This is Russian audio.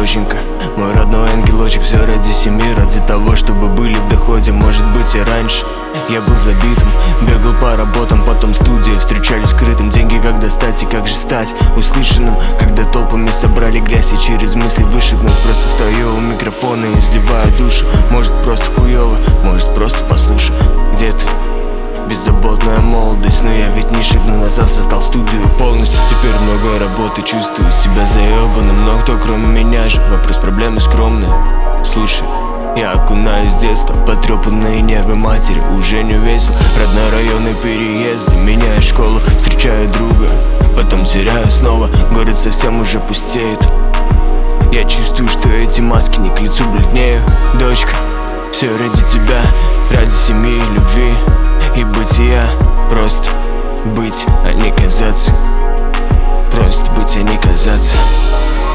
доченька, мой родной ангелочек. Все ради семьи, ради того, чтобы были в доходе. Может быть и раньше я был забитым, бегал по работам, потом студии встречались скрытым. Деньги как достать и как же стать услышанным, когда толпами собрали грязь и через мысли вышибнуть. Просто стою у микрофона и изливаю душу. Может просто хуёво, может просто послушай. Где ты? Беззаботная молодость, но я ведь не шагнул назад, создал студию полностью. Теперь много работы, чувствую себя заебанным, но кто кроме меня же? Вопрос проблемы скромный. Слушай, я окунаюсь в детство, потрепанные нервы матери уже не весело. Родной переезды, меняю школу, встречаю друга, потом теряю снова. Город совсем уже пустеет. Я чувствую, что эти маски не к лицу, бледнею. Дочка, все ради тебя, ради семьи, любви и бытия. Просто быть, а не казаться. Просто быть, а не казаться.